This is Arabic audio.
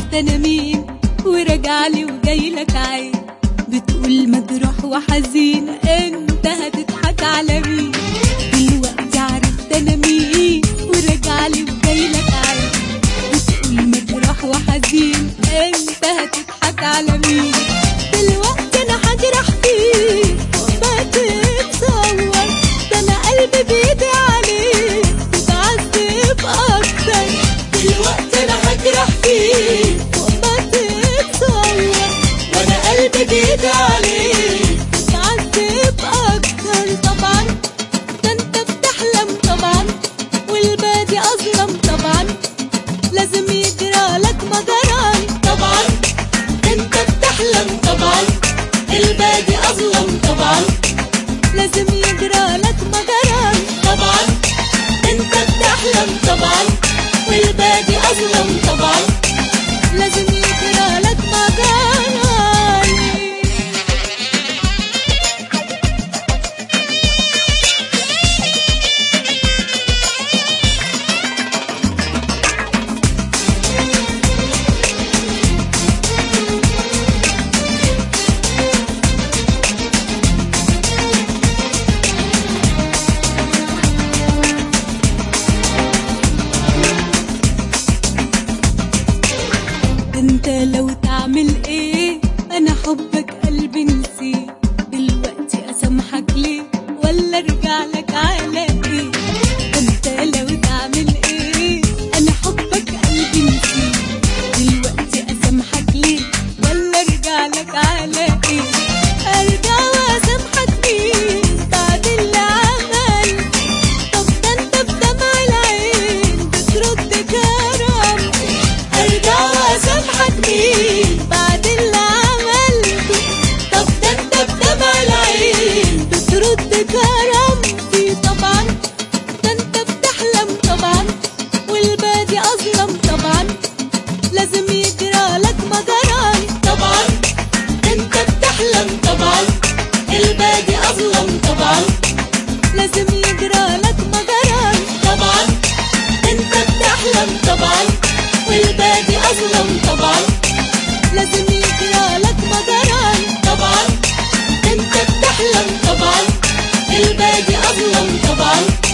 ده انا مين وراجعلي وجايلك عين، بتقول مجروح وحزين انت هتضحك على مين؟ دلوقتي عرفت انا مين وراجعلي وجايلك عين، بتقول مجروح وحزين انت هتضحك على مين؟ دلوقتي انا هجرح فيك وما تتصور، ده انا قلبي بايدي عليك تتعذب اكتر. دلوقتي انا هجرح فيك وما تتصور، وانا قلبي بايدي عليك تتعذب اكتر. طبعا ده انت بتحلم طبعا والبادي اظلم طبعا، لازم يجرالك مجران. طبعا انت بتحلم طبعا البادي اظلم طبعا، لازم يجرالك مجران. طبعا انت بتحلم طبعا والبادي اظلم طبعا، لازم يجرالك مجران. انت لو تعمل ايه انا حبك قلبي نسيه، دلوقتي اسامحك ليه ولا ارجع لك على ايه؟ انت لو تعمل ايه انا حبك قلبي نسيه، دلوقتي اسامحك ليه ولا ارجع لك على ايه؟ ارجع واسامحك مين بعد اللي عمل؟ طب ده انت بدمع العين بترد كرم. ارجع واسامحك مين بعد اللي عملته؟ طب ده انت بدمع العين بترد كرامتي. طبعا ده انت بتحلم طبعا والبادي اظلم طبعا، لازم يجرالك مجران. طبعا انت بتحلم طبعا البادي اظلم طبعا، لازم يجرالك مجران. طبعا انت بتحلم طبعا والبادي اظلم طبعا، لازم يجرالك مجران. طبعا انت بتحلم طبعا البادي اظلم طبعا،